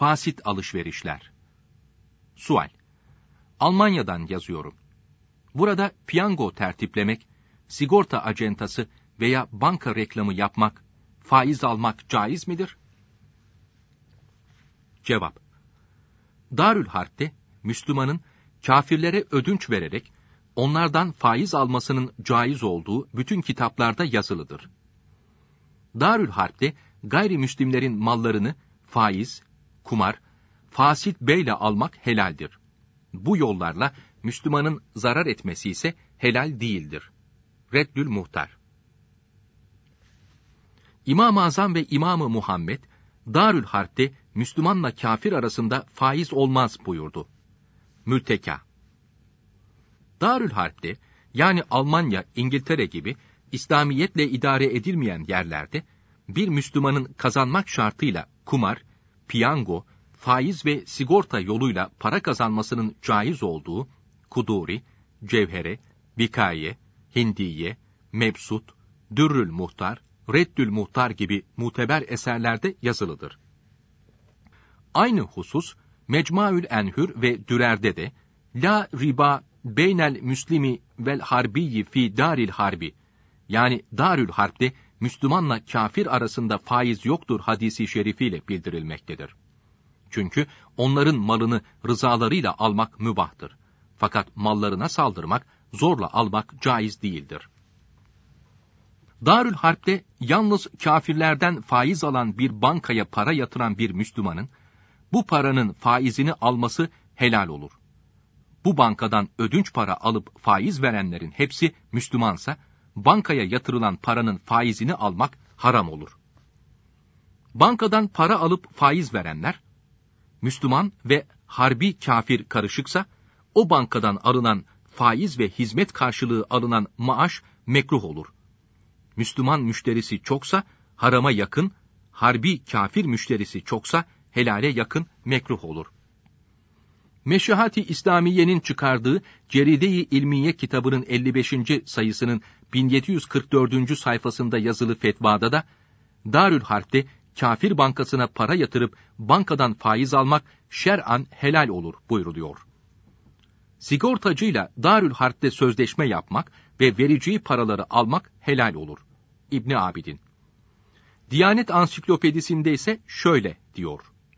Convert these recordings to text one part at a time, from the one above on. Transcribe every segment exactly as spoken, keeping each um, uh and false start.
fasit alışverişler. Sual. Almanya'dan yazıyorum. Burada piyango tertiplemek, sigorta acentası veya banka reklamı yapmak, faiz almak caiz midir? Cevap. Darül Harp'te Müslümanın kâfirlere ödünç vererek onlardan faiz almasının caiz olduğu bütün kitaplarda yazılıdır. Darül Harp'te gayrimüslimlerin mallarını faiz, kumar, fasit beyle almak helaldir. Bu yollarla Müslümanın zarar etmesi ise helal değildir. Reddül Muhtar. İmam-ı Azam ve İmam-ı Muhammed, Darül Harp'te Müslümanla kafir arasında faiz olmaz buyurdu. Mülteka. Darül Harp'te, yani Almanya, İngiltere gibi İslamiyetle idare edilmeyen yerlerde, bir Müslümanın kazanmak şartıyla kumar, piyango, faiz ve sigorta yoluyla para kazanmasının caiz olduğu Kuduri, Cevhere, Vikaye, Hindiye, Mebsut, Dürrül Muhtar, Reddül Muhtar gibi muteber eserlerde yazılıdır. Aynı husus Mecmuaül Enhür ve Dürer'de de la riba beynel müslimi vel harbiyyi fi daril harbi, yani Darül Harp'te Müslümanla kafir arasında faiz yoktur hadisi şerifiyle bildirilmektedir. Çünkü onların malını rızalarıyla almak mübahtır. Fakat mallarına saldırmak, zorla almak caiz değildir. Darül Harp'te yalnız kafirlerden faiz alan bir bankaya para yatıran bir Müslümanın, bu paranın faizini alması helal olur. Bu bankadan ödünç para alıp faiz verenlerin hepsi Müslümansa, bankaya yatırılan paranın faizini almak haram olur. Bankadan para alıp faiz verenler, Müslüman ve harbi kafir karışıksa, o bankadan alınan faiz ve hizmet karşılığı alınan maaş mekruh olur. Müslüman müşterisi çoksa harama yakın, harbi kafir müşterisi çoksa helale yakın mekruh olur. Meşahat-i İslamiye'nin çıkardığı Ceride-i İlmiye kitabının elli beşinci sayısının bin yedi yüz kırk dördüncü sayfasında yazılı fetvada da Darül Harp'te kafir bankasına para yatırıp bankadan faiz almak şer'an helal olur buyruluyor. Sigortacıyla Darül Harp'te sözleşme yapmak ve vereceği paraları almak helal olur. İbn Abidin. Diyanet Ansiklopedisinde ise şöyle diyor.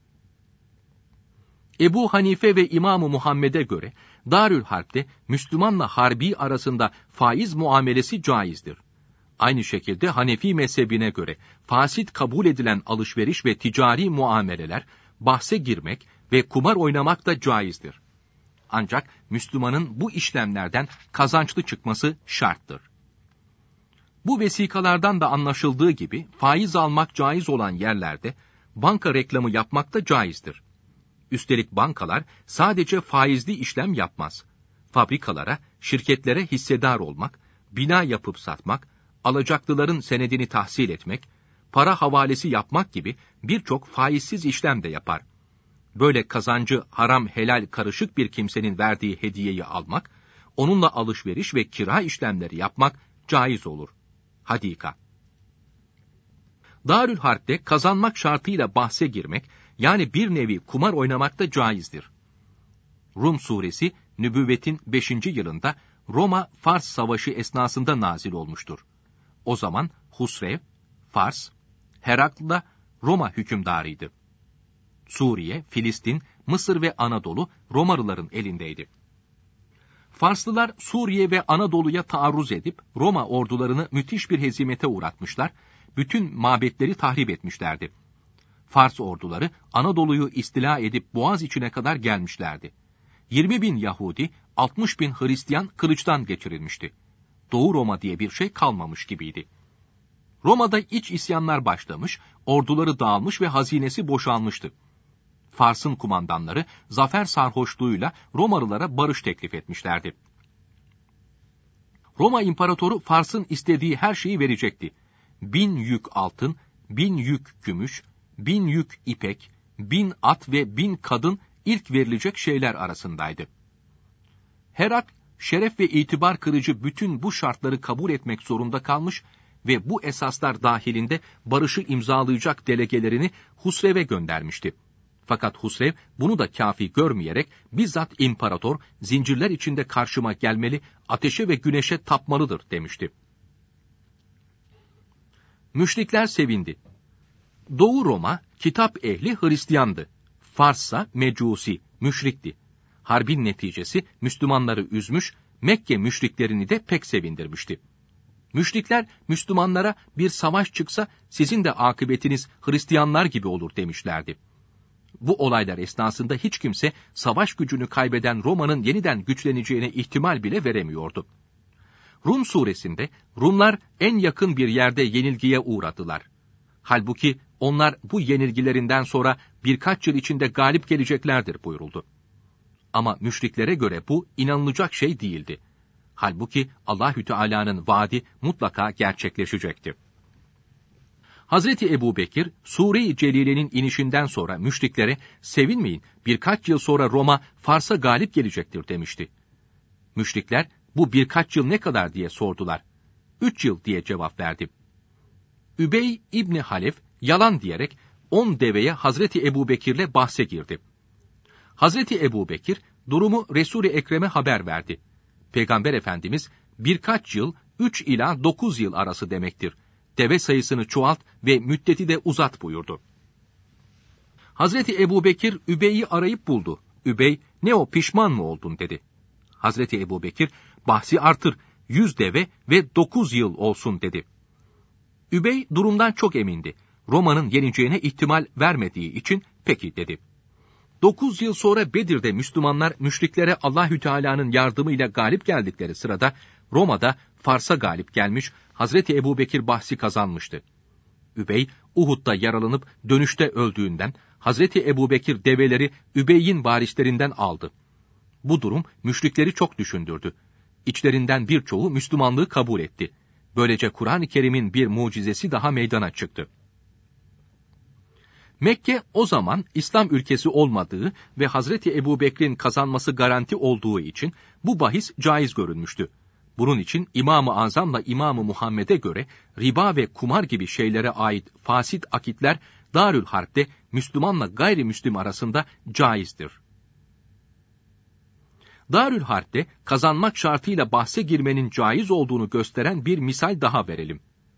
Ebu Hanife ve İmam-ı Muhammed'e göre Darül Harp'te Müslümanla harbi arasında faiz muamelesi caizdir. Aynı şekilde Hanefi mezhebine göre fasit kabul edilen alışveriş ve ticari muameleler, bahse girmek ve kumar oynamak da caizdir. Ancak Müslümanın bu işlemlerden kazançlı çıkması şarttır. Bu vesikalardan da anlaşıldığı gibi faiz almak caiz olan yerlerde banka reklamı yapmak da caizdir. Üstelik bankalar sadece faizli işlem yapmaz. Fabrikalara, şirketlere hissedar olmak, bina yapıp satmak, alacaklıların senedini tahsil etmek, para havalesi yapmak gibi birçok faizsiz işlem de yapar. Böyle kazancı haram helal karışık bir kimsenin verdiği hediyeyi almak, onunla alışveriş ve kira işlemleri yapmak caiz olur. Hadika. Darül Harp'te kazanmak şartıyla bahse girmek, yani bir nevi kumar oynamak da caizdir. Rum suresi nübüvvetin beşinci yılında Roma-Fars savaşı esnasında nazil olmuştur. O zaman Husrev, Fars, Herakl da Roma hükümdarıydı. Suriye, Filistin, Mısır ve Anadolu Romalıların elindeydi. Farslılar Suriye ve Anadolu'ya taarruz edip Roma ordularını müthiş bir hezimete uğratmışlar, bütün mabetleri tahrip etmişlerdi. Fars orduları Anadolu'yu istila edip Boğaz içine kadar gelmişlerdi. yirmi bin Yahudi, altmış bin Hristiyan kılıçtan geçirilmişti. Doğu Roma diye bir şey kalmamış gibiydi. Roma'da iç isyanlar başlamış, orduları dağılmış ve hazinesi boşalmıştı. Fars'ın kumandanları zafer sarhoşluğuyla Romalılara barış teklif etmişlerdi. Roma İmparatoru Fars'ın istediği her şeyi verecekti. Bin yük altın, bin yük gümüş, bin yük ipek, bin at ve bin kadın ilk verilecek şeyler arasındaydı. Herakl, şeref ve itibar kırıcı bütün bu şartları kabul etmek zorunda kalmış ve bu esaslar dahilinde barışı imzalayacak delegelerini Husrev'e göndermişti. Fakat Husrev bunu da kafi görmeyerek bizzat imparator zincirler içinde karşıma gelmeli, ateşe ve güneşe tapmalıdır demişti. Müşrikler sevindi. Doğu Roma kitap ehli Hristiyandı. Fars'sa mecusi, müşrikti. Harbin neticesi Müslümanları üzmüş, Mekke müşriklerini de pek sevindirmişti. Müşrikler Müslümanlara bir savaş çıksa sizin de akıbetiniz Hristiyanlar gibi olur demişlerdi. Bu olaylar esnasında hiç kimse savaş gücünü kaybeden Roma'nın yeniden güçleneceğine ihtimal bile veremiyordu. Rum suresinde Rumlar en yakın bir yerde yenilgiye uğradılar. Halbuki onlar bu yenilgilerinden sonra birkaç yıl içinde galip geleceklerdir buyuruldu. Ama müşriklere göre bu inanılacak şey değildi. Halbuki Allahü Teala'nın vaadi mutlaka gerçekleşecekti. Hazreti Ebubekir, Sure-i Celile'nin inişinden sonra müşriklere sevinmeyin, birkaç yıl sonra Roma Fars'a galip gelecektir demişti. Müşrikler bu birkaç yıl ne kadar diye sordular. Üç yıl diye cevap verdi. Übey İbni Halef yalan diyerek on deveye Hazreti Ebubekir'le bahse girdi. Hazreti Ebubekir durumu Resul-i Ekrem'e haber verdi. Peygamber Efendimiz birkaç yıl üç ila dokuz yıl arası demektir. Deve sayısını çoğalt ve müddeti de uzat buyurdu. Hazreti Ebubekir Übey'i arayıp buldu. Übey, ne o pişman mı oldun dedi. Hazreti Ebubekir, bahsi artır, yüz deve ve dokuz yıl olsun dedi. Übey durumdan çok emindi. Roma'nın yeneceğine ihtimal vermediği için peki dedi. Dokuz yıl sonra Bedir'de Müslümanlar müşriklere Allahü Teala'nın yardımıyla galip geldikleri sırada Roma'da Fars'a galip gelmiş, Hazreti Ebubekir bahsi kazanmıştı. Übey, Uhud'da yaralanıp dönüşte öldüğünden Hazreti Ebubekir develeri Übey'in varislerinden aldı. Bu durum müşrikleri çok düşündürdü. İçlerinden birçoğu Müslümanlığı kabul etti. Böylece Kur'an-ı Kerim'in bir mucizesi daha meydana çıktı. Mekke o zaman İslam ülkesi olmadığı ve Hazreti Ebubekir'in kazanması garanti olduğu için bu bahis caiz görülmüştü. Bunun için İmam-ı Azam'la İmam-ı Muhammed'e göre riba ve kumar gibi şeylere ait fasit akitler Darül Harp'te Müslümanla gayrimüslim arasında caizdir. Darül Harp'te kazanmak şartıyla bahse girmenin caiz olduğunu gösteren bir misal daha verelim.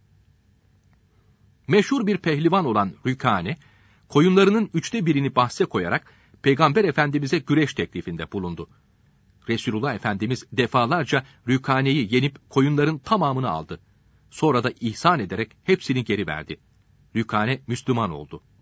Meşhur bir pehlivan olan Rükane, koyunlarının üçte birini bahse koyarak Peygamber Efendimiz'e güreş teklifinde bulundu. Resulullah Efendimiz defalarca Rükane'yi yenip koyunların tamamını aldı. Sonra da ihsan ederek hepsini geri verdi. Rükane Müslüman oldu.